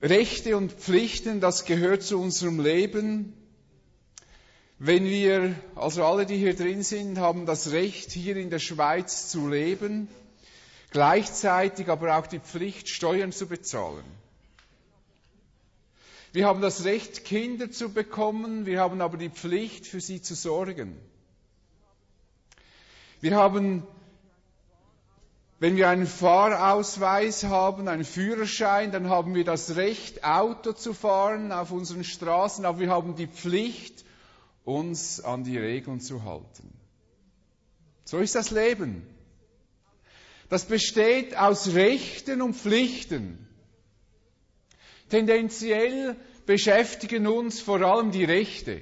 Rechte und Pflichten, das gehört zu unserem Leben. Wenn wir, also alle, die hier drin sind, haben das Recht, hier in der Schweiz zu leben, gleichzeitig aber auch die Pflicht, Steuern zu bezahlen. Wir haben das Recht, Kinder zu bekommen, wir haben aber die Pflicht, für sie zu sorgen. Wir haben, wenn wir einen Fahrausweis haben, einen Führerschein, dann haben wir das Recht, Auto zu fahren auf unseren Straßen, aber wir haben die Pflicht, uns an die Regeln zu halten. So ist das Leben. Das besteht aus Rechten und Pflichten. Tendenziell beschäftigen uns vor allem die Rechte.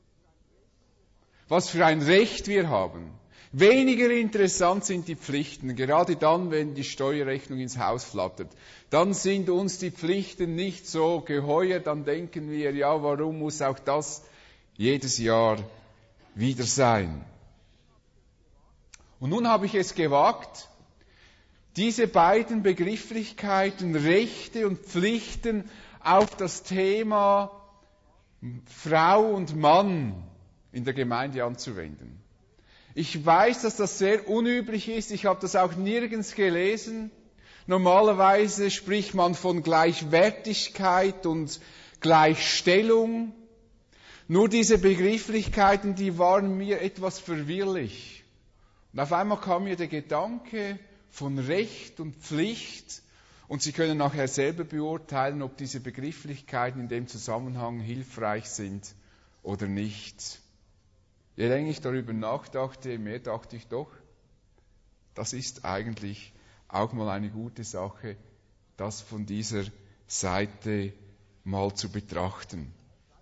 Was für ein Recht wir haben. Weniger interessant sind die Pflichten, gerade dann, wenn die Steuerrechnung ins Haus flattert. Dann sind uns die Pflichten nicht so geheuer, dann denken wir, ja, warum muss auch das jedes Jahr wieder sein? Und nun habe ich es gewagt, diese beiden Begrifflichkeiten, Rechte und Pflichten, auf das Thema Frau und Mann in der Gemeinde anzuwenden. Ich weiß, dass das sehr unüblich ist. Ich habe das auch nirgends gelesen. Normalerweise spricht man von Gleichwertigkeit und Gleichstellung. Nur diese Begrifflichkeiten, die waren mir etwas verwirrlich. Und auf einmal kam mir der Gedanke von Recht und Pflicht. Und Sie können nachher selber beurteilen, ob diese Begrifflichkeiten in dem Zusammenhang hilfreich sind oder nicht. Je länger ich darüber nachdachte, je mehr dachte ich doch, das ist eigentlich auch mal eine gute Sache, das von dieser Seite mal zu betrachten.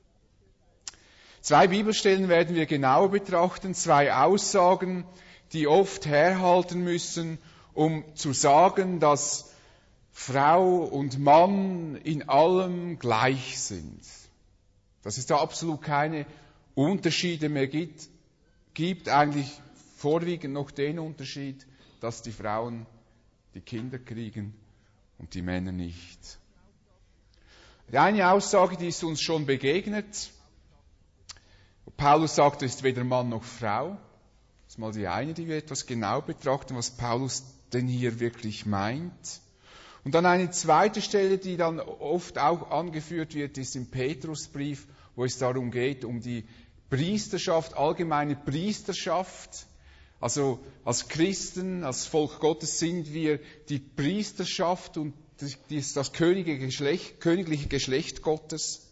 2 Bibelstellen werden wir genauer betrachten, 2 Aussagen, die oft herhalten müssen, um zu sagen, dass Frau und Mann in allem gleich sind. Dass es da absolut keine Unterschiede mehr gibt eigentlich vorwiegend noch den Unterschied, dass die Frauen die Kinder kriegen und die Männer nicht. Die eine Aussage, die ist uns schon begegnet. Paulus sagt, es ist weder Mann noch Frau. Das ist mal die eine, die wir etwas genau betrachten, was Paulus denn hier wirklich meint. Und dann eine zweite Stelle, die dann oft auch angeführt wird, ist im Petrusbrief, wo es darum geht, um die Priesterschaft, allgemeine Priesterschaft. Also als Christen, als Volk Gottes sind wir die Priesterschaft und das königliche Geschlecht Gottes.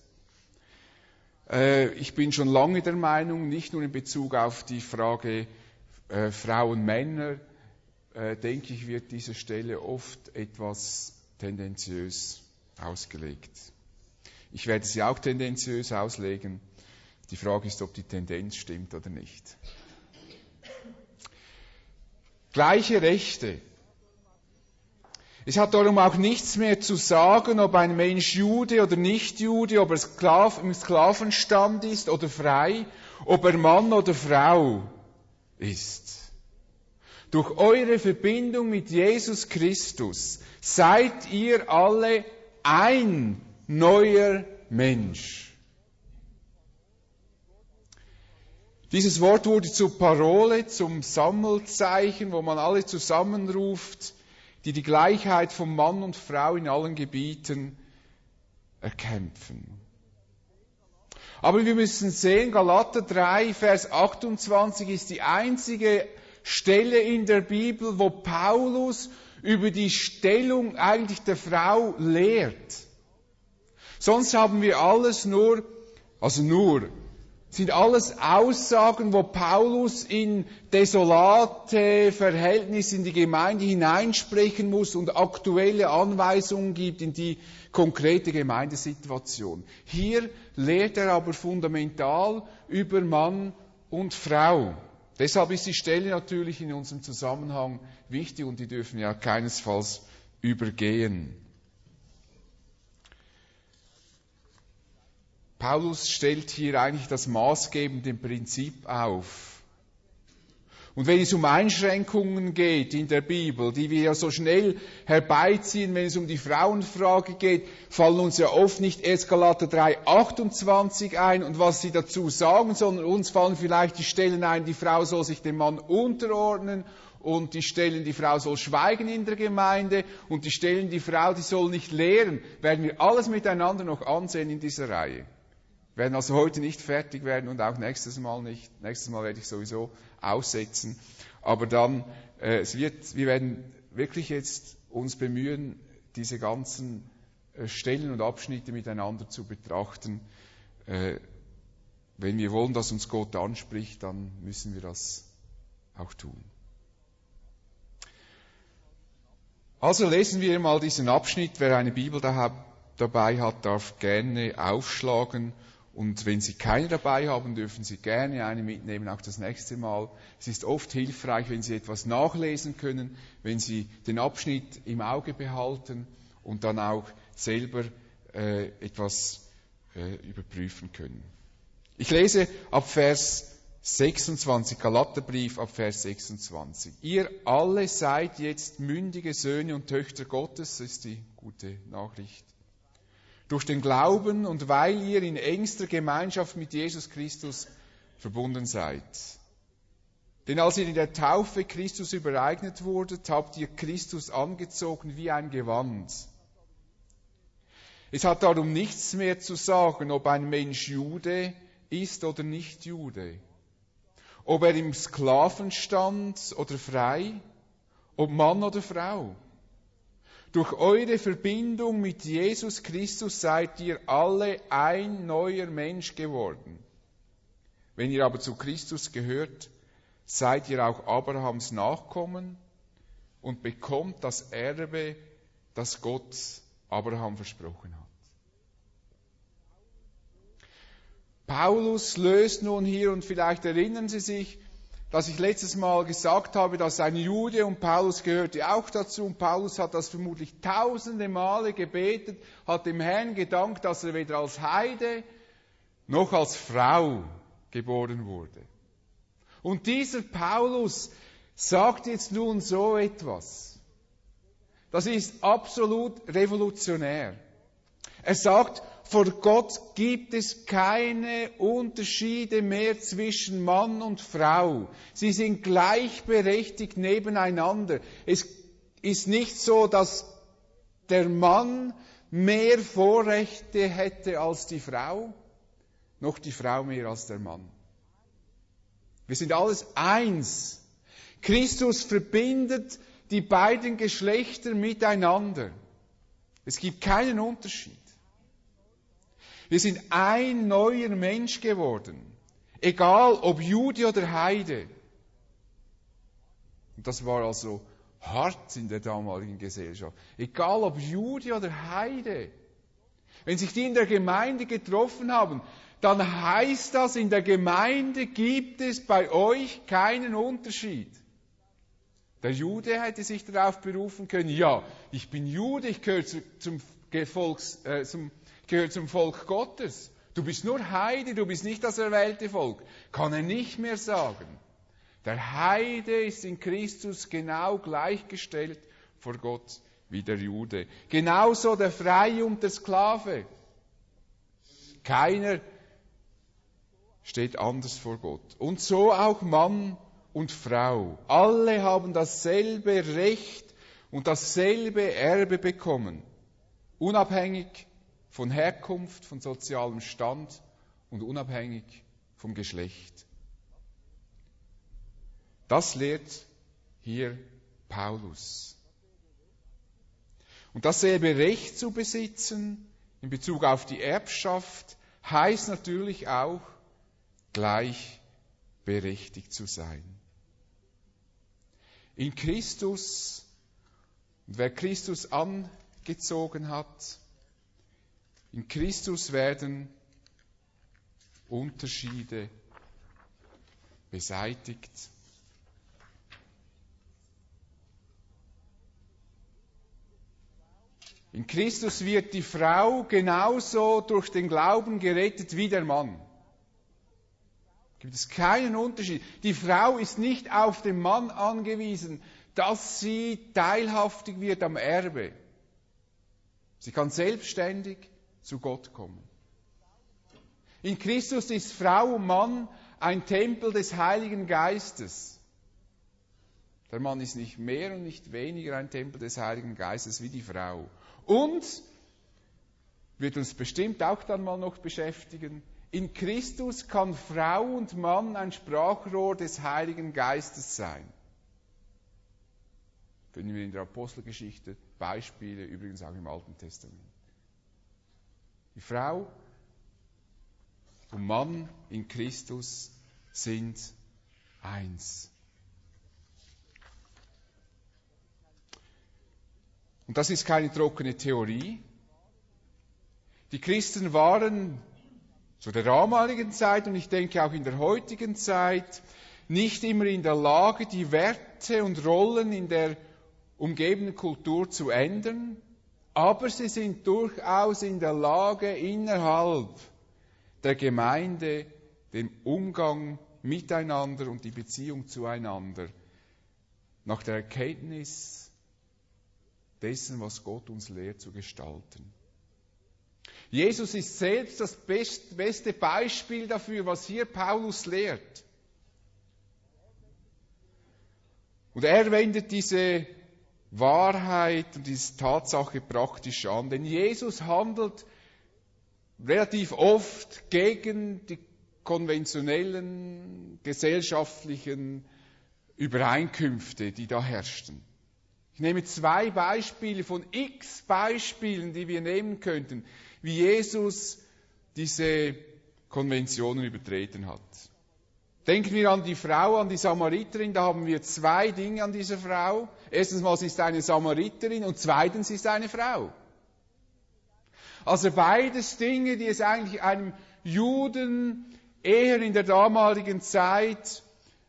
Ich bin schon lange der Meinung, nicht nur in Bezug auf die Frage Frauen, Männer, denke ich, wird diese Stelle oft etwas tendenziös ausgelegt. Ich werde sie auch tendenziös auslegen. Die Frage ist, ob die Tendenz stimmt oder nicht. Gleiche Rechte. Es hat darum auch nichts mehr zu sagen, ob ein Mensch Jude oder nicht Jude, ob er im Sklavenstand ist oder frei, ob er Mann oder Frau ist. Durch eure Verbindung mit Jesus Christus seid ihr alle ein neuer Mensch. Dieses Wort wurde zur Parole, zum Sammelzeichen, wo man alle zusammenruft, die die Gleichheit von Mann und Frau in allen Gebieten erkämpfen. Aber wir müssen sehen, Galater 3, Vers 28 ist die einzige Stelle in der Bibel, wo Paulus über die Stellung eigentlich der Frau lehrt. Sonst haben wir sind alles Aussagen, wo Paulus in desolate Verhältnisse in die Gemeinde hineinsprechen muss und aktuelle Anweisungen gibt in die konkrete Gemeindesituation. Hier lehrt er aber fundamental über Mann und Frau. Deshalb ist die Stelle natürlich in unserem Zusammenhang wichtig und die dürfen wir keinesfalls übergehen. Paulus stellt hier eigentlich das maßgebende Prinzip auf. Und wenn es um Einschränkungen geht in der Bibel, die wir ja so schnell herbeiziehen, wenn es um die Frauenfrage geht, fallen uns ja oft nicht erst Galater 3,28 ein und was sie dazu sagen, sondern uns fallen vielleicht die Stellen ein, die Frau soll sich dem Mann unterordnen und die Stellen, die Frau soll schweigen in der Gemeinde und die Stellen, die Frau, die soll nicht lehren. Werden wir alles miteinander noch ansehen in dieser Reihe. Wir werden also heute nicht fertig werden und auch nächstes Mal nicht. Nächstes Mal werde ich sowieso aussetzen. Aber dann, wir werden wirklich jetzt uns bemühen, diese ganzen Stellen und Abschnitte miteinander zu betrachten. Wenn wir wollen, dass uns Gott anspricht, dann müssen wir das auch tun. Also lesen wir mal diesen Abschnitt. Wer eine Bibel dabei hat, darf gerne aufschlagen. Und wenn Sie keine dabei haben, dürfen Sie gerne eine mitnehmen, auch das nächste Mal. Es ist oft hilfreich, wenn Sie etwas nachlesen können, wenn Sie den Abschnitt im Auge behalten und dann auch selber etwas überprüfen können. Ich lese ab Vers 26, Galaterbrief ab Vers 26. Ihr alle seid jetzt mündige Söhne und Töchter Gottes, das ist die gute Nachricht. Durch den Glauben und weil ihr in engster Gemeinschaft mit Jesus Christus verbunden seid. Denn als ihr in der Taufe Christus übereignet wurdet, habt ihr Christus angezogen wie ein Gewand. Es hat darum nichts mehr zu sagen, ob ein Mensch Jude ist oder nicht Jude, ob er im Sklavenstand oder frei, ob Mann oder Frau. Durch eure Verbindung mit Jesus Christus seid ihr alle ein neuer Mensch geworden. Wenn ihr aber zu Christus gehört, seid ihr auch Abrahams Nachkommen und bekommt das Erbe, das Gott Abraham versprochen hat. Paulus löst nun hier, und vielleicht erinnern Sie sich, dass ich letztes Mal gesagt habe, dass ein Jude, und Paulus gehörte auch dazu, und Paulus hat das vermutlich tausende Male gebetet, hat dem Herrn gedankt, dass er weder als Heide noch als Frau geboren wurde. Und dieser Paulus sagt jetzt nun so etwas. Das ist absolut revolutionär. Er sagt, vor Gott gibt es keine Unterschiede mehr zwischen Mann und Frau. Sie sind gleichberechtigt nebeneinander. Es ist nicht so, dass der Mann mehr Vorrechte hätte als die Frau, noch die Frau mehr als der Mann. Wir sind alles eins. Christus verbindet die beiden Geschlechter miteinander. Es gibt keinen Unterschied. Wir sind ein neuer Mensch geworden. Egal ob Jude oder Heide. Und das war also hart in der damaligen Gesellschaft. Egal ob Jude oder Heide. Wenn sich die in der Gemeinde getroffen haben, dann heißt das, in der Gemeinde gibt es bei euch keinen Unterschied. Der Jude hätte sich darauf berufen können, ja, ich bin Jude, ich gehöre zum Volk Gottes. Du bist nur Heide, du bist nicht das erwählte Volk. Kann er nicht mehr sagen. Der Heide ist in Christus genau gleichgestellt vor Gott wie der Jude. Genauso der Freie und der Sklave. Keiner steht anders vor Gott. Und so auch Mann und Frau. Alle haben dasselbe Recht und dasselbe Erbe bekommen. Unabhängig von Herkunft, von sozialem Stand und unabhängig vom Geschlecht. Das lehrt hier Paulus. Und dasselbe Recht zu besitzen in Bezug auf die Erbschaft heißt natürlich auch, gleichberechtigt zu sein. In Christus, und wer Christus angezogen hat, in Christus werden Unterschiede beseitigt. In Christus wird die Frau genauso durch den Glauben gerettet wie der Mann. Gibt es keinen Unterschied. Die Frau ist nicht auf den Mann angewiesen, dass sie teilhaftig wird am Erbe. Sie kann selbstständig zu Gott kommen. In Christus ist Frau und Mann ein Tempel des Heiligen Geistes. Der Mann ist nicht mehr und nicht weniger ein Tempel des Heiligen Geistes wie die Frau. Und, wird uns bestimmt auch dann mal noch beschäftigen, in Christus kann Frau und Mann ein Sprachrohr des Heiligen Geistes sein. Finden wir in der Apostelgeschichte Beispiele, übrigens auch im Alten Testament. Die Frau und Mann in Christus sind eins. Und das ist keine trockene Theorie. Die Christen waren zu der damaligen Zeit und ich denke auch in der heutigen Zeit nicht immer in der Lage, die Werte und Rollen in der umgebenden Kultur zu ändern, aber sie sind durchaus in der Lage, innerhalb der Gemeinde den Umgang miteinander und die Beziehung zueinander nach der Erkenntnis dessen, was Gott uns lehrt, zu gestalten. Jesus ist selbst das beste Beispiel dafür, was hier Paulus lehrt. Und er wendet diese Wahrheit und diese Tatsache praktisch an, denn Jesus handelt relativ oft gegen die konventionellen gesellschaftlichen Übereinkünfte, die da herrschten. Ich nehme 2 Beispiele von x Beispielen, die wir nehmen könnten, wie Jesus diese Konventionen übertreten hat. Denken wir an die Frau, an die Samariterin, da haben wir 2 Dinge an dieser Frau. Erstens mal, sie ist eine Samariterin und zweitens, sie ist eine Frau. Also beides Dinge, die es eigentlich einem Juden eher in der damaligen Zeit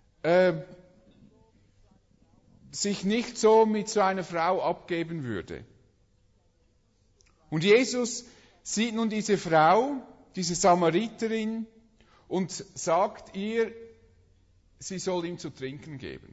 sich nicht so mit so einer Frau abgeben würde. Und Jesus sieht nun diese Frau, diese Samariterin, und sagt ihr, sie soll ihm zu trinken geben.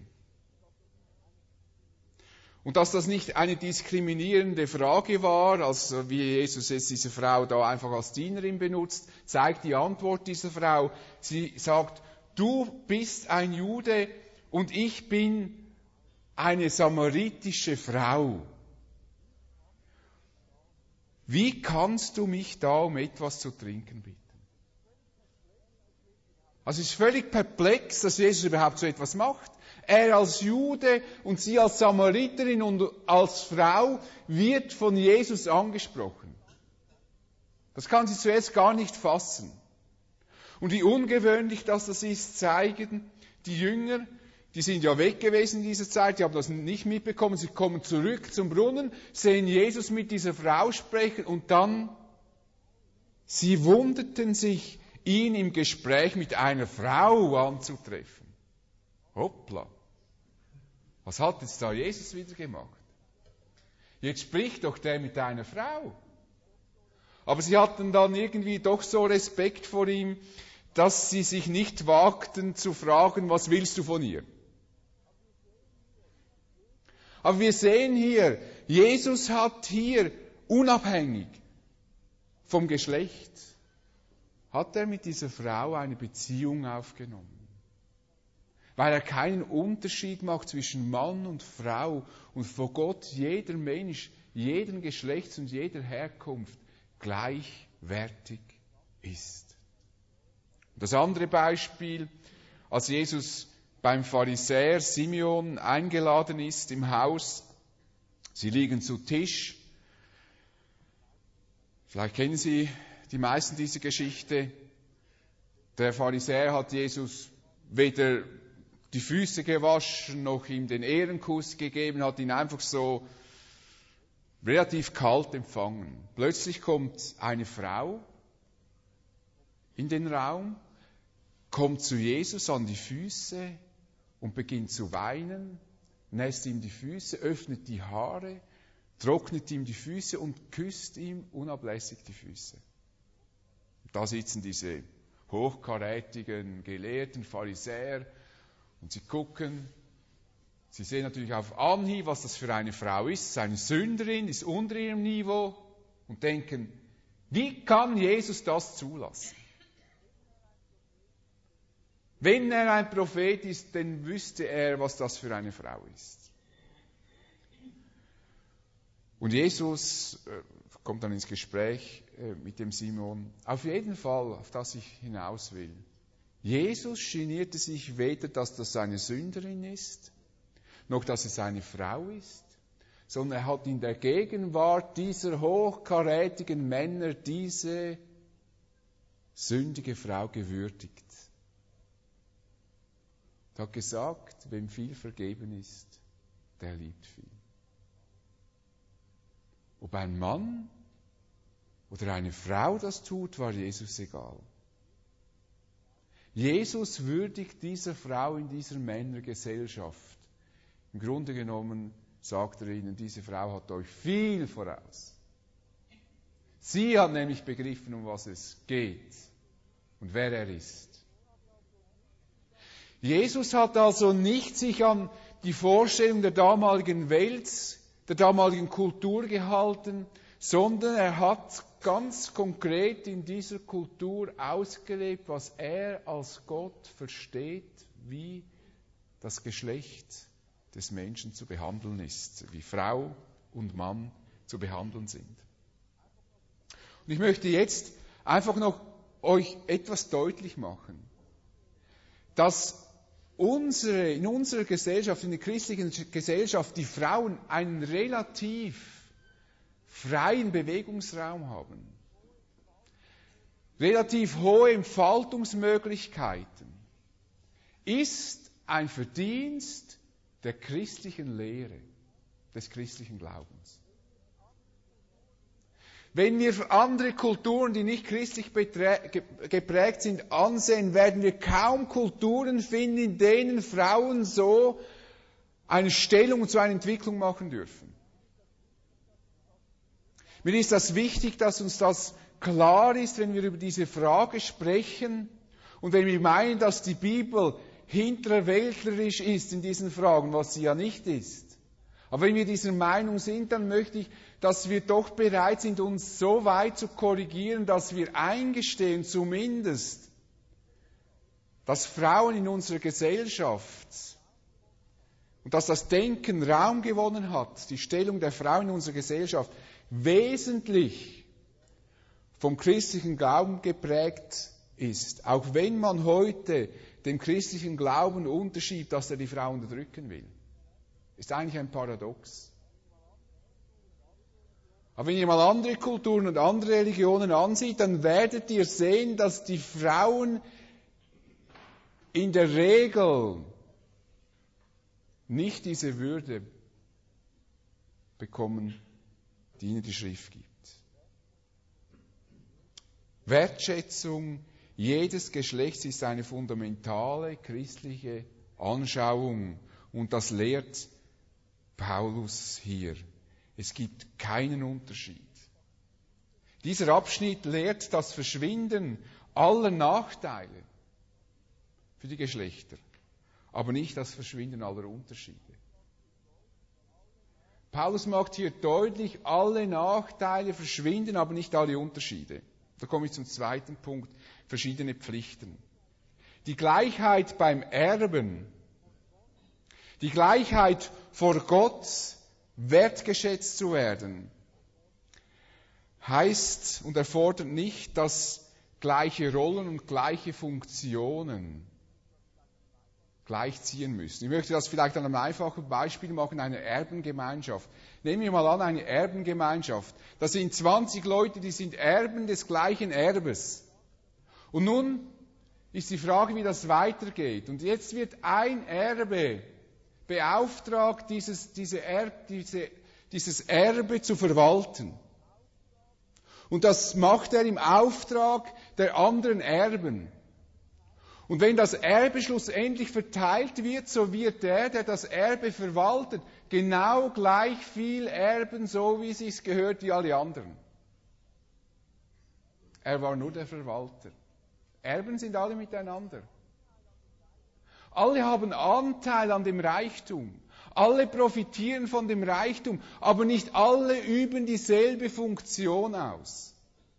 Und dass das nicht eine diskriminierende Frage war, also wie Jesus jetzt diese Frau da einfach als Dienerin benutzt, zeigt die Antwort dieser Frau. Sie sagt, du bist ein Jude und ich bin eine samaritische Frau. Wie kannst du mich da um etwas zu trinken bitten? Also es ist völlig perplex, dass Jesus überhaupt so etwas macht. Er als Jude und sie als Samariterin und als Frau wird von Jesus angesprochen. Das kann sie zuerst gar nicht fassen. Und wie ungewöhnlich das ist, zeigen die Jünger, die sind ja weg gewesen in dieser Zeit, die haben das nicht mitbekommen, sie kommen zurück zum Brunnen, sehen Jesus mit dieser Frau sprechen und dann, sie wunderten sich, ihn im Gespräch mit einer Frau anzutreffen. Hoppla. Was hat jetzt da Jesus wieder gemacht? Jetzt spricht doch der mit einer Frau. Aber sie hatten dann irgendwie doch so Respekt vor ihm, dass sie sich nicht wagten zu fragen, was willst du von ihr? Aber wir sehen hier, Jesus hat hier unabhängig vom Geschlecht, hat er mit dieser Frau eine Beziehung aufgenommen. Weil er keinen Unterschied macht zwischen Mann und Frau und vor Gott jeder Mensch, jeden Geschlechts und jeder Herkunft gleichwertig ist. Das andere Beispiel, als Jesus beim Pharisäer Simeon eingeladen ist im Haus, sie liegen zu Tisch. Vielleicht kennen Sie die meisten diese Geschichte. Der Pharisäer hat Jesus weder die Füße gewaschen, noch ihm den Ehrenkuss gegeben, hat ihn einfach so relativ kalt empfangen. Plötzlich kommt eine Frau in den Raum, kommt zu Jesus an die Füße und beginnt zu weinen, nässt ihm die Füße, öffnet die Haare, trocknet ihm die Füße und küsst ihm unablässig die Füße. Da sitzen diese hochkarätigen Gelehrten, Pharisäer, und sie gucken, sie sehen natürlich auf Anhieb, was das für eine Frau ist, eine Sünderin, ist unter ihrem Niveau, und denken, wie kann Jesus das zulassen? Wenn er ein Prophet ist, dann wüsste er, was das für eine Frau ist. Und Jesus kommt dann ins Gespräch mit dem Simon. Auf jeden Fall, auf das ich hinaus will. Jesus genierte sich weder, dass das eine Sünderin ist, noch dass es eine Frau ist, sondern er hat in der Gegenwart dieser hochkarätigen Männer diese sündige Frau gewürdigt. Er hat gesagt, wem viel vergeben ist, der liebt viel. Ob ein Mann oder eine Frau das tut, war Jesus egal. Jesus würdigt dieser Frau in dieser Männergesellschaft. Im Grunde genommen sagt er ihnen, diese Frau hat euch viel voraus. Sie hat nämlich begriffen, um was es geht und wer er ist. Jesus hat also nicht sich an die Vorstellung der damaligen Welt, der damaligen Kultur gehalten, sondern er hat ganz konkret in dieser Kultur ausgelebt, was er als Gott versteht, wie das Geschlecht des Menschen zu behandeln ist, wie Frau und Mann zu behandeln sind. Und ich möchte jetzt einfach noch euch etwas deutlich machen, dass in unserer Gesellschaft, in der christlichen Gesellschaft, die Frauen einen relativ freien Bewegungsraum haben, relativ hohe Entfaltungsmöglichkeiten, ist ein Verdienst der christlichen Lehre, des christlichen Glaubens. Wenn wir andere Kulturen, die nicht christlich geprägt sind, ansehen, werden wir kaum Kulturen finden, in denen Frauen so eine Stellung und so eine Entwicklung machen dürfen. Mir ist das wichtig, dass uns das klar ist, wenn wir über diese Frage sprechen und wenn wir meinen, dass die Bibel hinterwäldlerisch ist in diesen Fragen, was sie ja nicht ist. Aber wenn wir dieser Meinung sind, dann möchte ich, dass wir doch bereit sind, uns so weit zu korrigieren, dass wir eingestehen zumindest, dass Frauen in unserer Gesellschaft und dass das Denken Raum gewonnen hat, die Stellung der Frauen in unserer Gesellschaft, wesentlich vom christlichen Glauben geprägt ist. Auch wenn man heute dem christlichen Glauben unterschiebt, dass er die Frau unterdrücken will. Ist eigentlich ein Paradox. Aber wenn ihr mal andere Kulturen und andere Religionen ansieht, dann werdet ihr sehen, dass die Frauen in der Regel nicht diese Würde bekommen, die ihnen die Schrift gibt. Wertschätzung jedes Geschlechts ist eine fundamentale christliche Anschauung und das lehrt Paulus hier. Es gibt keinen Unterschied. Dieser Abschnitt lehrt das Verschwinden aller Nachteile für die Geschlechter, aber nicht das Verschwinden aller Unterschiede. Paulus macht hier deutlich, alle Nachteile verschwinden, aber nicht alle Unterschiede. Da komme ich zum zweiten Punkt, verschiedene Pflichten. Die Gleichheit beim Erben, die Gleichheit vor Gott, wertgeschätzt zu werden, heißt und erfordert nicht, dass gleiche Rollen und gleiche Funktionen gleichziehen müssen. Ich möchte das vielleicht an einem einfachen Beispiel machen, eine Erbengemeinschaft. Nehmen wir mal an, eine Erbengemeinschaft. Da sind 20 Leute, die sind Erben des gleichen Erbes. Und nun ist die Frage, wie das weitergeht. Und jetzt wird ein Erbe beauftragt, dieses Erbe zu verwalten. Und das macht er im Auftrag der anderen Erben. Und wenn das Erbe schlussendlich verteilt wird, so wird der das Erbe verwaltet, genau gleich viel erben, so wie es sich gehört, wie alle anderen. Er war nur der Verwalter. Erben sind alle miteinander. Alle haben Anteil an dem Reichtum. Alle profitieren von dem Reichtum, aber nicht alle üben dieselbe Funktion aus.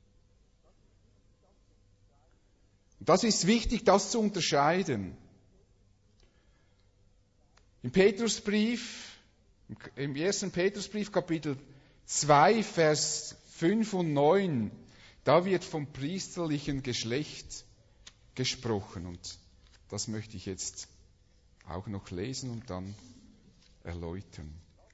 Das ist wichtig, das zu unterscheiden. Im Petrusbrief, im 1. Petrusbrief, Kapitel 2, Vers 5 und 9, da wird vom priesterlichen Geschlecht gesprochen. Und das möchte ich jetzt auch noch lesen und dann erläutern.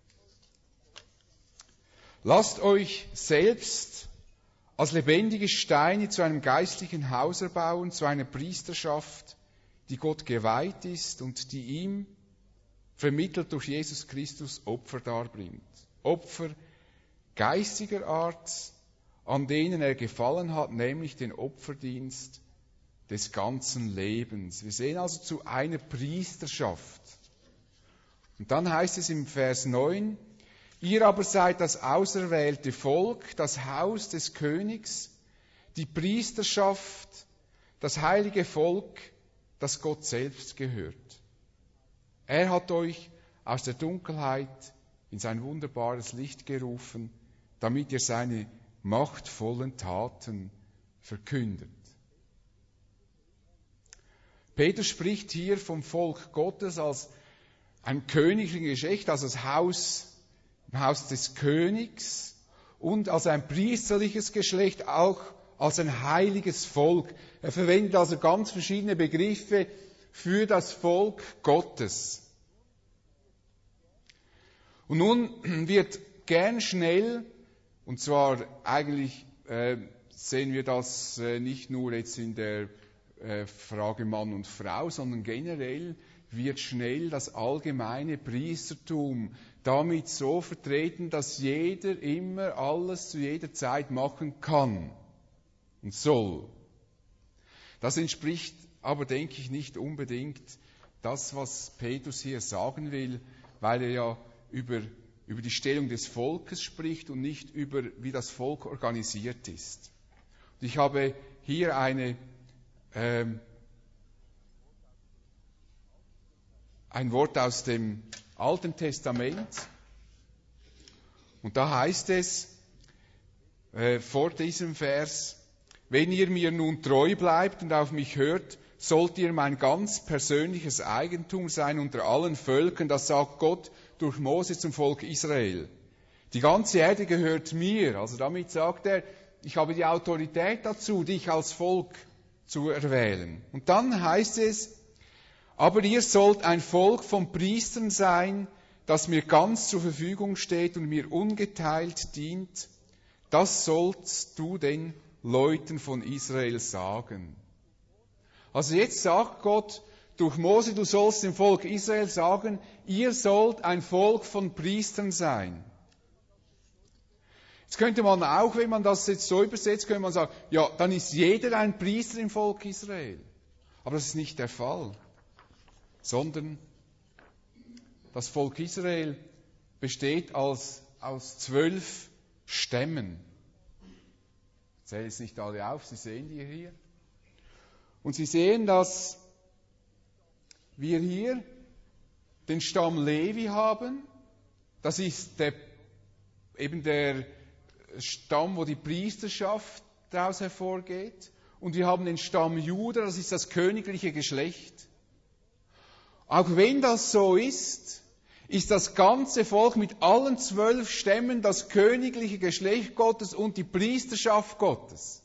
Lasst euch selbst als lebendige Steine zu einem geistlichen Haus erbauen, zu einer Priesterschaft, die Gott geweiht ist und die ihm, vermittelt durch Jesus Christus, Opfer darbringt. Opfer geistiger Art, an denen er gefallen hat, nämlich den Opferdienst des ganzen Lebens. Wir sehen also zu einer Priesterschaft. Und dann heißt es im Vers 9, ihr aber seid das auserwählte Volk, das Haus des Königs, die Priesterschaft, das heilige Volk, das Gott selbst gehört. Er hat euch aus der Dunkelheit in sein wunderbares Licht gerufen, damit ihr seine machtvollen Taten verkündet. Petrus spricht hier vom Volk Gottes als ein königliches Geschlecht, also das Haus des Königs und als ein priesterliches Geschlecht, auch als ein heiliges Volk. Er verwendet also ganz verschiedene Begriffe für das Volk Gottes. Und nun wird gern schnell, und zwar eigentlich sehen wir das nicht nur jetzt in der Frage Mann und Frau, sondern generell wird schnell das allgemeine Priestertum damit so vertreten, dass jeder immer alles zu jeder Zeit machen kann und soll. Das entspricht aber, denke ich, nicht unbedingt das, was Petrus hier sagen will, weil er ja über die Stellung des Volkes spricht und nicht über, wie das Volk organisiert ist. Und ich habe hier ein Wort aus dem Alten Testament. Und da heißt es vor diesem Vers, wenn ihr mir nun treu bleibt und auf mich hört, sollt ihr mein ganz persönliches Eigentum sein unter allen Völkern, das sagt Gott durch Mose zum Volk Israel. Die ganze Erde gehört mir. Also damit sagt er, ich habe die Autorität dazu, dich als Volk zu erwählen. Und dann heißt es, aber ihr sollt ein Volk von Priestern sein, das mir ganz zur Verfügung steht und mir ungeteilt dient. Das sollst du den Leuten von Israel sagen. Also jetzt sagt Gott durch Mose, du sollst dem Volk Israel sagen, ihr sollt ein Volk von Priestern sein. Jetzt könnte man auch, wenn man das jetzt so übersetzt, könnte man sagen, ja, dann ist jeder ein Priester im Volk Israel. Aber das ist nicht der Fall, sondern das Volk Israel besteht aus 12 Stämmen. Ich zähle jetzt nicht alle auf, Sie sehen die hier. Und Sie sehen, dass wir hier den Stamm Levi haben. Das ist eben der Stamm, wo die Priesterschaft daraus hervorgeht. Und wir haben den Stamm Juda, das ist das königliche Geschlecht. Auch wenn das so ist, ist das ganze Volk mit allen 12 Stämmen das königliche Geschlecht Gottes und die Priesterschaft Gottes.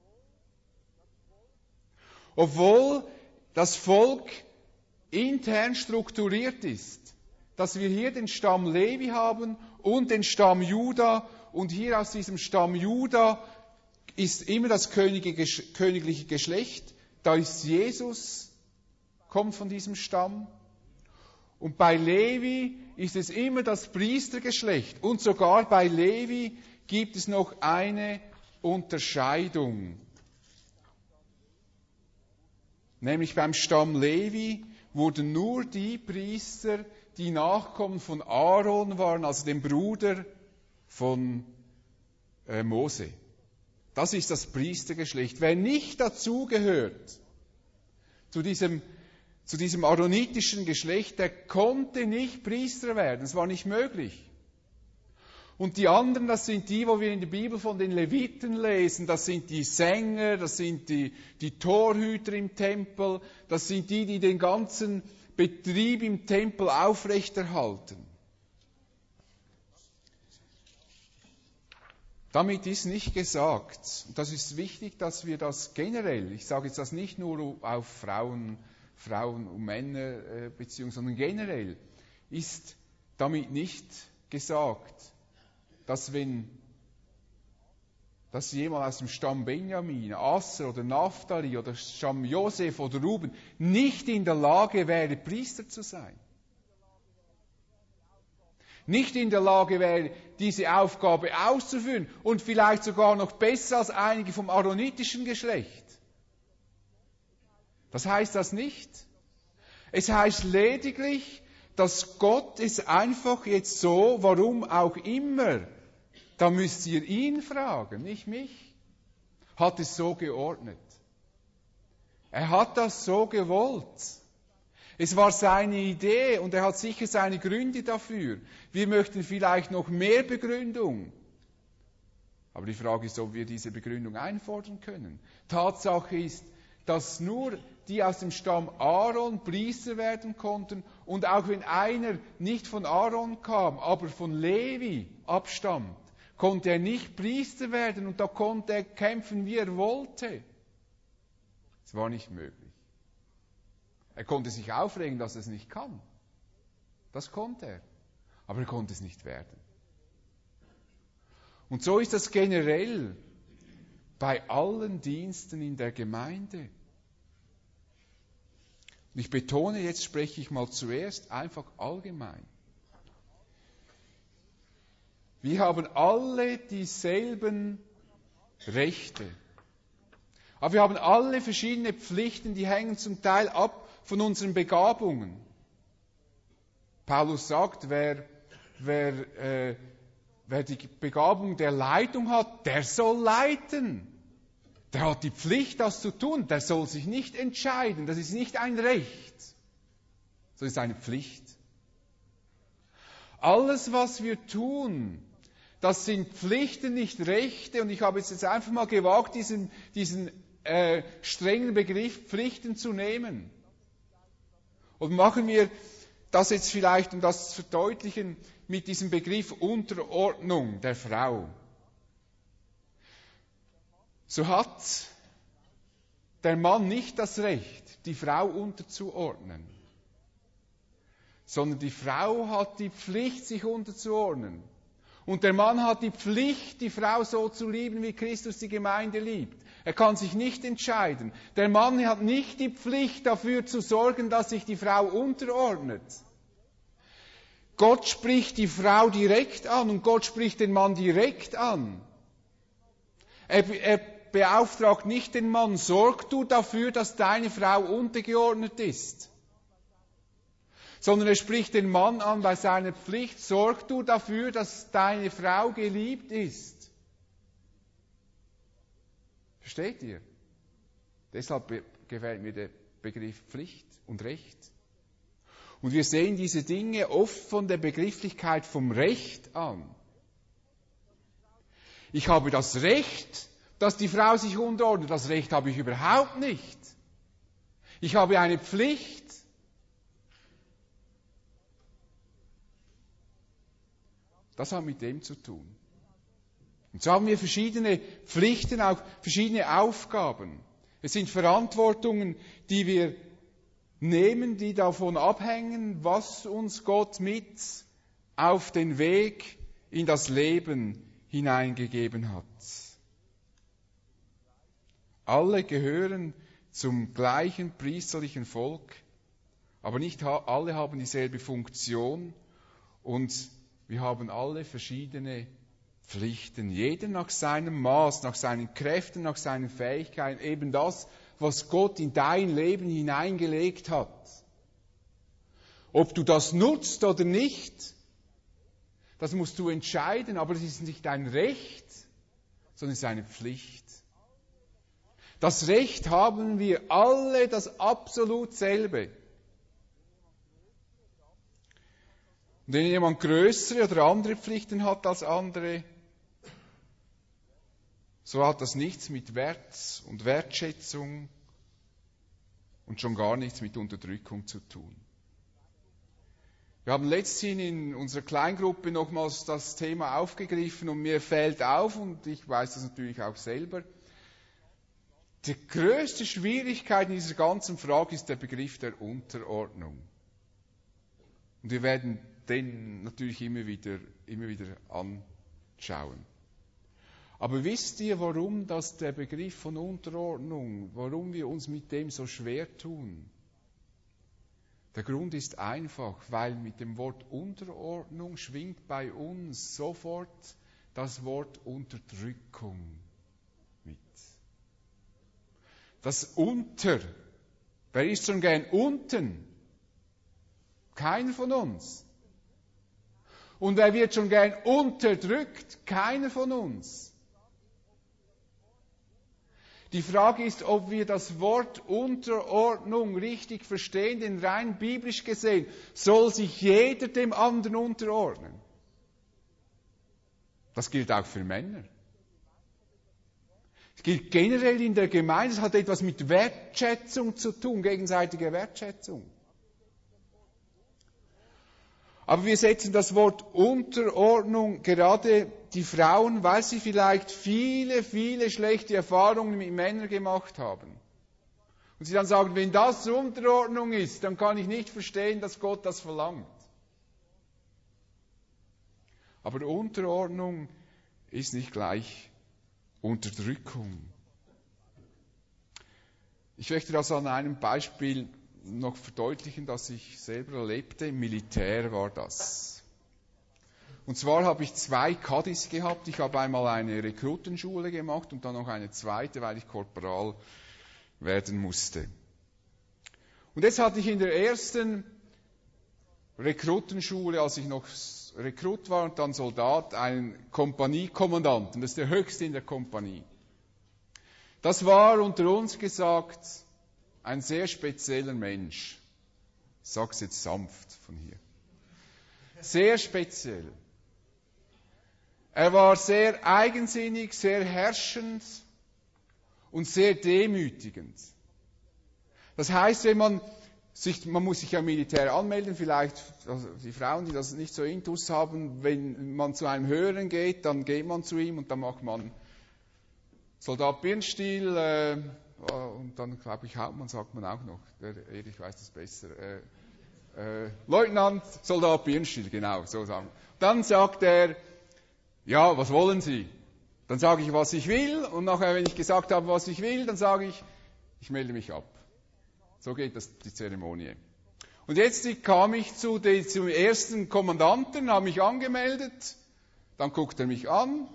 Obwohl das Volk intern strukturiert ist, dass wir hier den Stamm Levi haben und den Stamm Juda und hier aus diesem Stamm Juda ist immer das königliche Geschlecht, da ist Jesus, kommt von diesem Stamm. Und bei Levi ist es immer das Priestergeschlecht. Und sogar bei Levi gibt es noch eine Unterscheidung. Nämlich beim Stamm Levi wurden nur die Priester, die Nachkommen von Aaron waren, also dem Bruder von Mose. Das ist das Priestergeschlecht. Wer nicht dazugehört, zu diesem aaronitischen Geschlecht, der konnte nicht Priester werden. Es war nicht möglich. Und die anderen, das sind die, wo wir in der Bibel von den Leviten lesen. Das sind die Sänger, das sind die Torhüter im Tempel, das sind die den ganzen Betrieb im Tempel aufrechterhalten. Damit ist nicht gesagt, und das ist wichtig, dass wir das generell, ich sage jetzt das nicht nur auf Frauen und Männer beziehen, sondern generell ist damit nicht gesagt, dass jemand aus dem Stamm Benjamin, Aser oder Naphtali oder Stamm Josef oder Ruben nicht in der Lage wäre, Priester zu sein. Nicht in der Lage wäre, diese Aufgabe auszuführen und vielleicht sogar noch besser als einige vom aaronitischen Geschlecht. Das heißt das nicht. Es heißt lediglich, dass Gott es einfach jetzt so, warum auch immer, da müsst ihr ihn fragen, nicht mich, hat es so geordnet. Er hat das so gewollt. Es war seine Idee und er hat sicher seine Gründe dafür. Wir möchten vielleicht noch mehr Begründung. Aber die Frage ist, ob wir diese Begründung einfordern können. Tatsache ist, dass nur die aus dem Stamm Aaron Priester werden konnten und auch wenn einer nicht von Aaron kam, aber von Levi abstammt, konnte er nicht Priester werden und da konnte er kämpfen, wie er wollte. Es war nicht möglich. Er konnte sich aufregen, dass er es nicht kann. Das konnte er. Aber er konnte es nicht werden. Und so ist das generell bei allen Diensten in der Gemeinde. Und ich betone, jetzt spreche ich mal zuerst einfach allgemein. Wir haben alle dieselben Rechte. Aber wir haben alle verschiedene Pflichten, die hängen zum Teil ab von unseren Begabungen. Paulus sagt, wer die Begabung der Leitung hat, der soll leiten. Der hat die Pflicht, das zu tun. Der soll sich nicht entscheiden. Das ist nicht ein Recht. Das ist eine Pflicht. Alles, was wir tun, das sind Pflichten, nicht Rechte. Und ich habe jetzt einfach mal gewagt, diesen strengen Begriff Pflichten zu nehmen. Und machen wir das jetzt vielleicht, um das zu verdeutlichen, mit diesem Begriff Unterordnung der Frau. So hat der Mann nicht das Recht, die Frau unterzuordnen, sondern die Frau hat die Pflicht, sich unterzuordnen. Und der Mann hat die Pflicht, die Frau so zu lieben, wie Christus die Gemeinde liebt. Er kann sich nicht entscheiden. Der Mann hat nicht die Pflicht, dafür zu sorgen, dass sich die Frau unterordnet. Gott spricht die Frau direkt an und Gott spricht den Mann direkt an. Er beauftragt nicht den Mann, sorg du dafür, dass deine Frau untergeordnet ist. Sondern er spricht den Mann an bei seiner Pflicht, sorg du dafür, dass deine Frau geliebt ist. Versteht ihr? Deshalb gefällt mir der Begriff Pflicht und Recht. Und wir sehen diese Dinge oft von der Begrifflichkeit vom Recht an. Ich habe das Recht, dass die Frau sich unterordnet. Das Recht habe ich überhaupt nicht. Ich habe eine Pflicht. Das hat mit dem zu tun. Und so haben wir verschiedene Pflichten, auch verschiedene Aufgaben. Es sind Verantwortungen, die wir nehmen, die davon abhängen, was uns Gott mit auf den Weg in das Leben hineingegeben hat. Alle gehören zum gleichen priesterlichen Volk, aber nicht alle haben dieselbe Funktion und wir haben alle verschiedene Pflichten. Jeder nach seinem Maß, nach seinen Kräften, nach seinen Fähigkeiten, eben das, was Gott in dein Leben hineingelegt hat. Ob du das nutzt oder nicht, das musst du entscheiden, aber es ist nicht dein Recht, sondern es ist eine Pflicht. Das Recht haben wir alle, das absolut selbe. Und wenn jemand größere oder andere Pflichten hat als andere, so hat das nichts mit Wert und Wertschätzung und schon gar nichts mit Unterdrückung zu tun. Wir haben letztens in unserer Kleingruppe nochmals das Thema aufgegriffen und mir fällt auf, und ich weiß das natürlich auch selber, die größte Schwierigkeit in dieser ganzen Frage ist der Begriff der Unterordnung. Und wir werden den natürlich immer wieder anschauen. Aber wisst ihr, warum das der Begriff von Unterordnung, warum wir uns mit dem so schwer tun? Der Grund ist einfach, weil mit dem Wort Unterordnung schwingt bei uns sofort das Wort Unterdrückung mit. Das Unter, wer ist schon gern unten? Keiner von uns. Und wer wird schon gern unterdrückt? Keiner von uns. Die Frage ist, ob wir das Wort Unterordnung richtig verstehen, denn rein biblisch gesehen soll sich jeder dem anderen unterordnen. Das gilt auch für Männer. Es gilt generell in der Gemeinde, es hat etwas mit Wertschätzung zu tun, gegenseitige Wertschätzung. Aber wir setzen das Wort Unterordnung gerade die Frauen, weil sie vielleicht viele, viele schlechte Erfahrungen mit Männern gemacht haben. Und sie dann sagen, wenn das Unterordnung ist, dann kann ich nicht verstehen, dass Gott das verlangt. Aber Unterordnung ist nicht gleich Unterdrückung. Ich möchte das an einem Beispiel noch verdeutlichen, das ich selber erlebte. Im Militär war das. Und zwar habe ich 2 Kadis gehabt. Ich habe einmal eine Rekrutenschule gemacht und dann noch eine zweite, weil ich Korporal werden musste. Und jetzt hatte ich in der ersten Rekrutenschule, als ich noch Rekrut war und dann Soldat, einen Kompaniekommandanten. Das ist der Höchste in der Kompanie. Das war unter uns gesagt ein sehr spezieller Mensch. Ich sage es jetzt sanft von hier. Sehr speziell. Er war sehr eigensinnig, sehr herrschend und sehr demütigend. Das heißt, man muss sich ja im Militär anmelden, vielleicht also die Frauen, die das nicht so intus haben, wenn man zu einem Höheren geht, dann geht man zu ihm und dann macht man Soldat Birnstiel, und dann, glaube ich, Hauptmann sagt man auch noch. Ich weiß das besser. Leutnant, Soldat Birnstiel, genau, so sagen. Dann sagt er, ja, was wollen Sie? Dann sage ich, was ich will. Und nachher, wenn ich gesagt habe, was ich will, dann sage ich, ich melde mich ab. So geht das, die Zeremonie. Und jetzt kam ich zum ersten Kommandanten, habe mich angemeldet. Dann guckt er mich an.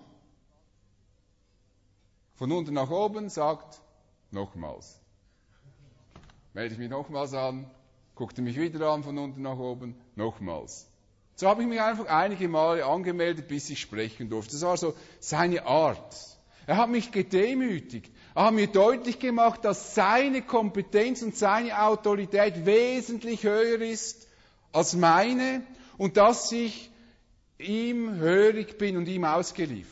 Von unten nach oben sagt, nochmals. Melde ich mich nochmals an, guckte mich wieder an, von unten nach oben, nochmals. So habe ich mich einfach einige Male angemeldet, bis ich sprechen durfte. Das war so seine Art. Er hat mich gedemütigt. Er hat mir deutlich gemacht, dass seine Kompetenz und seine Autorität wesentlich höher ist als meine und dass ich ihm hörig bin und ihm ausgeliefert.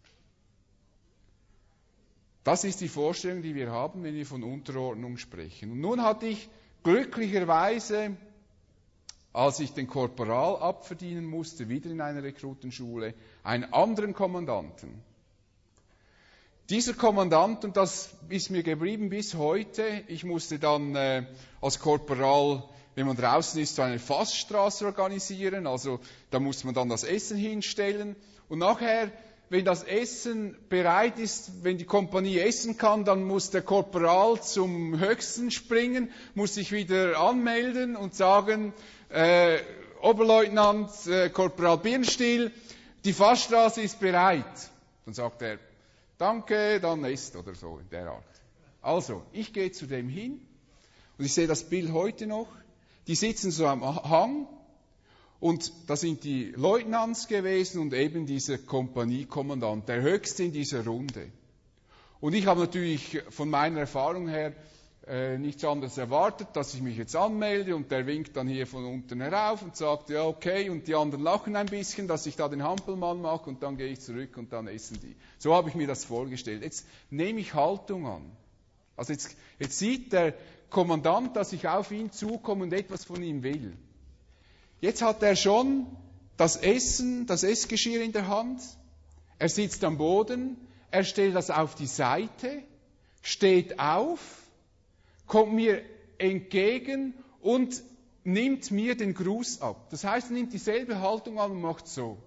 Das ist die Vorstellung, die wir haben, wenn wir von Unterordnung sprechen. Und nun hatte ich glücklicherweise, als ich den Korporal abverdienen musste, wieder in einer Rekrutenschule, einen anderen Kommandanten. Dieser Kommandant, und das ist mir geblieben bis heute, ich musste dann als Korporal, wenn man draußen ist, so eine Fassstraße organisieren, also da musste man dann das Essen hinstellen und nachher, wenn das Essen bereit ist, wenn die Kompanie essen kann, dann muss der Korporal zum Höchsten springen, muss sich wieder anmelden und sagen, Oberleutnant, Korporal Birnstiel, die Fassstraße ist bereit. Dann sagt er, danke, dann esst oder so in der Art. Also, ich gehe zu dem hin und ich sehe das Bild heute noch. Die sitzen so am Hang. Und da sind die Leutnants gewesen und eben dieser Kompaniekommandant, der Höchste in dieser Runde. Und ich habe natürlich von meiner Erfahrung her nichts anderes erwartet, dass ich mich jetzt anmelde und der winkt dann hier von unten herauf und sagt, ja okay, und die anderen lachen ein bisschen, dass ich da den Hampelmann mache und dann gehe ich zurück und dann essen die. So habe ich mir das vorgestellt. Jetzt nehme ich Haltung an. Also jetzt sieht der Kommandant, dass ich auf ihn zukomme und etwas von ihm will. Jetzt hat er schon das Essen, das Essgeschirr in der Hand, er sitzt am Boden, er stellt das auf die Seite, steht auf, kommt mir entgegen und nimmt mir den Gruß ab. Das heißt, er nimmt dieselbe Haltung an und macht so.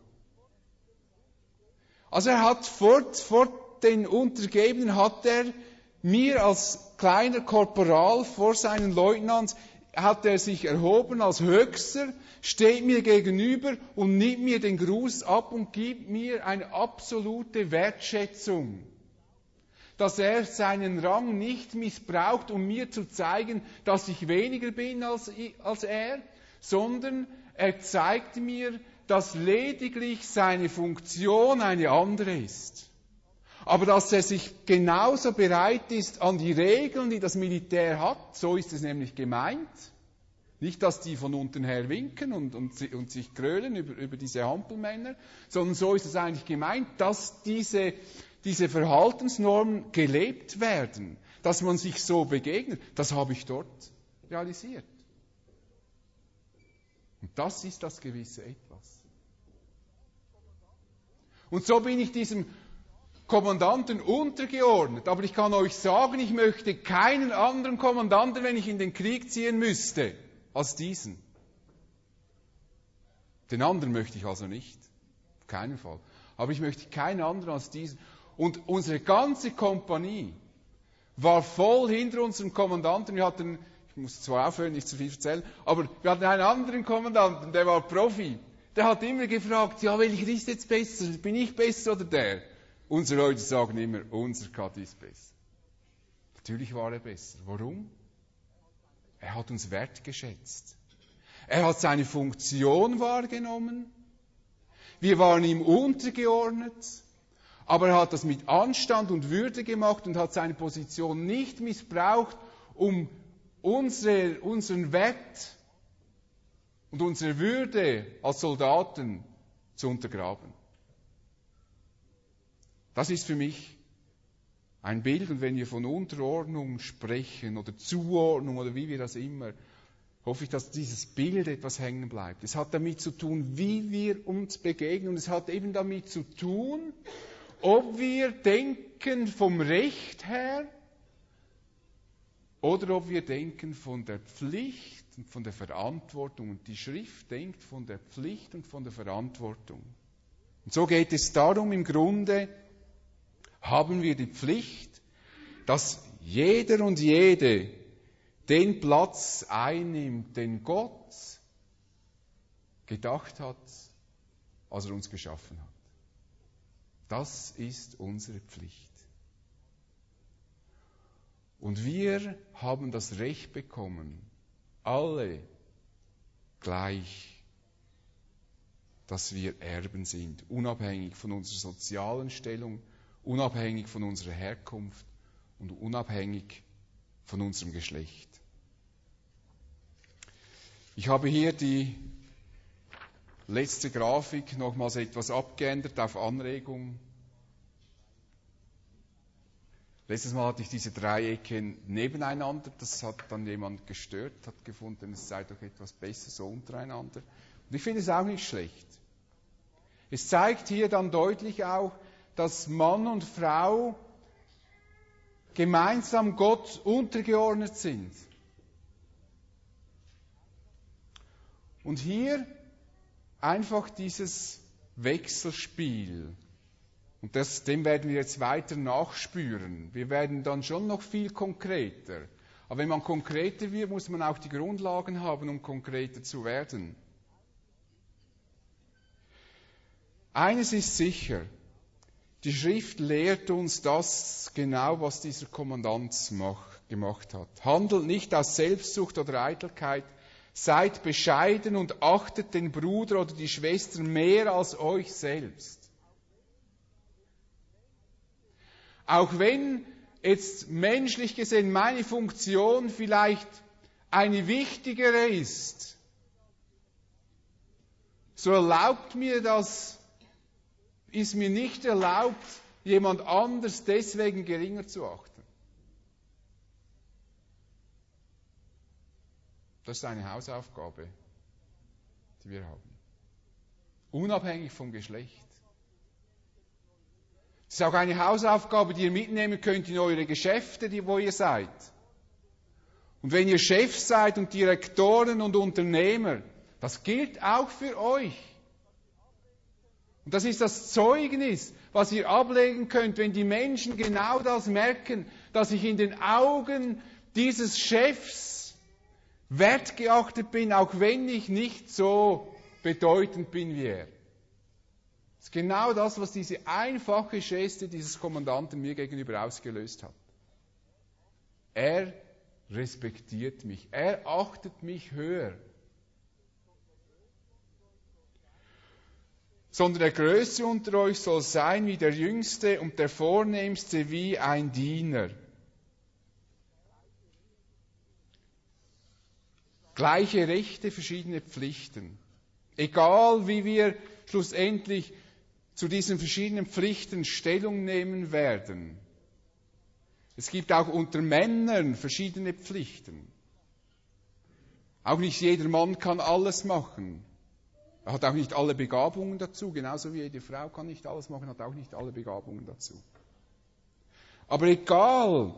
Also er hat vor den Untergebenen hat er mir als kleiner Korporal vor seinen Leutnant hat er sich erhoben als Höchster, steht mir gegenüber und nimmt mir den Gruß ab und gibt mir eine absolute Wertschätzung. Dass er seinen Rang nicht missbraucht, um mir zu zeigen, dass ich weniger bin als er, sondern er zeigt mir, dass lediglich seine Funktion eine andere ist. Aber dass er sich genauso bereit ist an die Regeln, die das Militär hat, so ist es nämlich gemeint. Nicht, dass die von unten her winken und sich grölen über diese Hampelmänner, sondern so ist es eigentlich gemeint, dass diese Verhaltensnormen gelebt werden, dass man sich so begegnet. Das habe ich dort realisiert. Und das ist das gewisse Etwas. Und so bin ich diesem Kommandanten untergeordnet. Aber ich kann euch sagen, ich möchte keinen anderen Kommandanten, wenn ich in den Krieg ziehen müsste, als diesen. Den anderen möchte ich also nicht. Auf keinen Fall. Aber ich möchte keinen anderen als diesen. Und unsere ganze Kompanie war voll hinter unserem Kommandanten. Wir hatten, ich muss zwar aufhören, nicht zu viel erzählen, aber wir hatten einen anderen Kommandanten, der war Profi. Der hat immer gefragt, ja, welcher ist jetzt besser? Bin ich besser oder der? Unsere Leute sagen immer, unser Kat ist besser. Natürlich war er besser. Warum? Er hat uns wertgeschätzt. Er hat seine Funktion wahrgenommen. Wir waren ihm untergeordnet. Aber er hat das mit Anstand und Würde gemacht und hat seine Position nicht missbraucht, um unseren Wert und unsere Würde als Soldaten zu untergraben. Das ist für mich ein Bild. Und wenn wir von Unterordnung sprechen oder Zuordnung oder wie wir das immer, hoffe ich, dass dieses Bild etwas hängen bleibt. Es hat damit zu tun, wie wir uns begegnen. Und es hat eben damit zu tun, ob wir denken vom Recht her oder ob wir denken von der Pflicht und von der Verantwortung. Und die Schrift denkt von der Pflicht und von der Verantwortung. Und so geht es darum, im Grunde haben wir die Pflicht, dass jeder und jede den Platz einnimmt, den Gott gedacht hat, als er uns geschaffen hat. Das ist unsere Pflicht. Und wir haben das Recht bekommen, alle gleich, dass wir Erben sind, unabhängig von unserer sozialen Stellung, unabhängig von unserer Herkunft und unabhängig von unserem Geschlecht. Ich habe hier die letzte Grafik nochmals etwas abgeändert auf Anregung. Letztes Mal hatte ich diese Dreiecke nebeneinander, das hat dann jemand gestört, hat gefunden, es sei doch etwas besser so untereinander. Und ich finde es auch nicht schlecht. Es zeigt hier dann deutlich auch, dass Mann und Frau gemeinsam Gott untergeordnet sind. Und hier einfach dieses Wechselspiel. Und dem werden wir jetzt weiter nachspüren. Wir werden dann schon noch viel konkreter. Aber wenn man konkreter wird, muss man auch die Grundlagen haben, um konkreter zu werden. Eines ist sicher, die Schrift lehrt uns das genau, was dieser Kommandant gemacht hat. Handelt nicht aus Selbstsucht oder Eitelkeit, seid bescheiden und achtet den Bruder oder die Schwester mehr als euch selbst. Auch wenn jetzt menschlich gesehen meine Funktion vielleicht eine wichtigere ist, so ist mir nicht erlaubt, jemand anders deswegen geringer zu achten. Das ist eine Hausaufgabe, die wir haben. Unabhängig vom Geschlecht. Es ist auch eine Hausaufgabe, die ihr mitnehmen könnt in eure Geschäfte, wo ihr seid. Und wenn ihr Chefs seid und Direktoren und Unternehmer, das gilt auch für euch. Und das ist das Zeugnis, was ihr ablegen könnt, wenn die Menschen genau das merken, dass ich in den Augen dieses Chefs wertgeachtet bin, auch wenn ich nicht so bedeutend bin wie er. Das ist genau das, was diese einfache Geste dieses Kommandanten mir gegenüber ausgelöst hat. Er respektiert mich, er achtet mich höher. Sondern der Größte unter euch soll sein wie der Jüngste und der Vornehmste wie ein Diener. Gleiche Rechte, verschiedene Pflichten. Egal wie wir schlussendlich zu diesen verschiedenen Pflichten Stellung nehmen werden. Es gibt auch unter Männern verschiedene Pflichten. Auch nicht jeder Mann kann alles machen. Er hat auch nicht alle Begabungen dazu, genauso wie jede Frau kann nicht alles machen, hat auch nicht alle Begabungen dazu. Aber egal,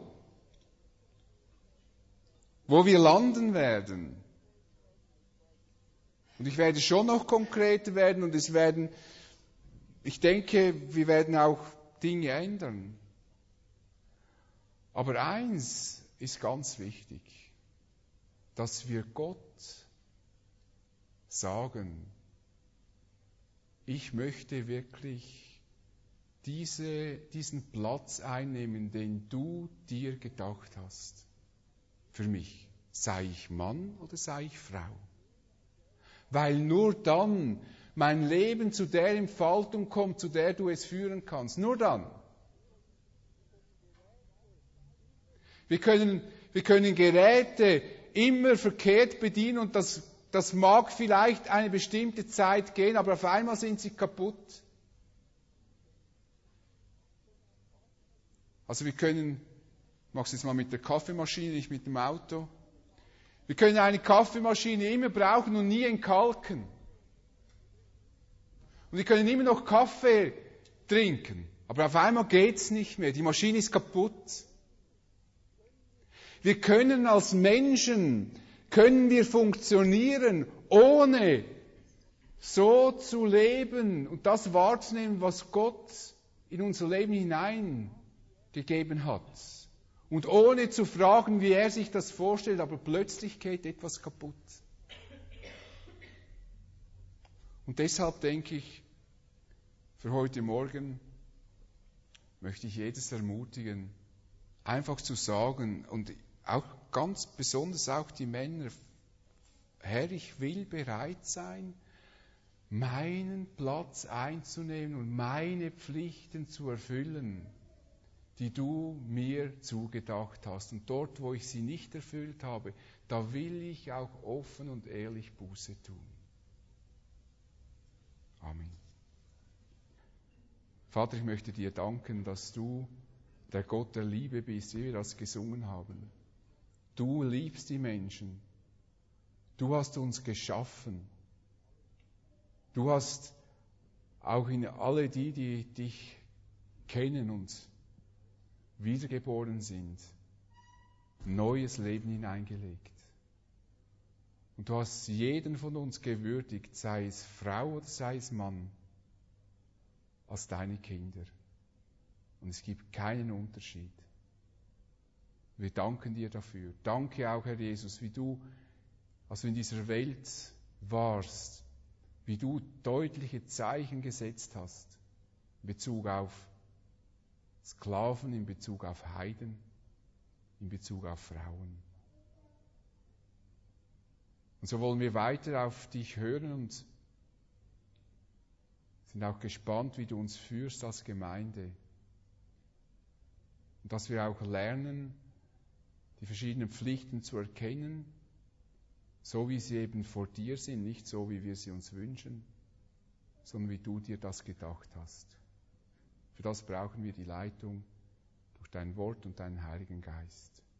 wo wir landen werden, und ich werde schon noch konkreter werden und ich denke, wir werden auch Dinge ändern. Aber eins ist ganz wichtig, dass wir Gott sagen, ich möchte wirklich diesen Platz einnehmen, den du dir gedacht hast. Für mich. Sei ich Mann oder sei ich Frau. Weil nur dann mein Leben zu der Entfaltung kommt, zu der du es führen kannst. Nur dann. Wir können Geräte immer verkehrt bedienen und das mag vielleicht eine bestimmte Zeit gehen, aber auf einmal sind sie kaputt. Also ich mache es jetzt mal mit der Kaffeemaschine, nicht mit dem Auto. Wir können eine Kaffeemaschine immer brauchen und nie entkalken. Und wir können immer noch Kaffee trinken, aber auf einmal geht's nicht mehr. Die Maschine ist kaputt. Wir können als Menschen funktionieren, ohne so zu leben und das wahrzunehmen, was Gott in unser Leben hineingegeben hat. Und ohne zu fragen, wie er sich das vorstellt, aber plötzlich geht etwas kaputt. Und deshalb denke ich, für heute Morgen möchte ich jedes ermutigen, einfach zu sagen und auch ganz besonders auch die Männer, Herr, ich will bereit sein, meinen Platz einzunehmen und meine Pflichten zu erfüllen, die du mir zugedacht hast. Und dort, wo ich sie nicht erfüllt habe, da will ich auch offen und ehrlich Buße tun. Amen. Vater, ich möchte dir danken, dass du der Gott der Liebe bist, wie wir das gesungen haben. Du liebst die Menschen. Du hast uns geschaffen. Du hast auch in alle die dich kennen und wiedergeboren sind, neues Leben hineingelegt. Und du hast jeden von uns gewürdigt, sei es Frau oder sei es Mann, als deine Kinder. Und es gibt keinen Unterschied. Wir danken dir dafür. Danke auch, Herr Jesus, wie du, als du in dieser Welt warst, wie du deutliche Zeichen gesetzt hast in Bezug auf Sklaven, in Bezug auf Heiden, in Bezug auf Frauen. Und so wollen wir weiter auf dich hören und sind auch gespannt, wie du uns führst als Gemeinde. Und dass wir auch lernen, die verschiedenen Pflichten zu erkennen, so wie sie eben vor dir sind, nicht so wie wir sie uns wünschen, sondern wie du dir das gedacht hast. Für das brauchen wir die Leitung durch dein Wort und deinen Heiligen Geist.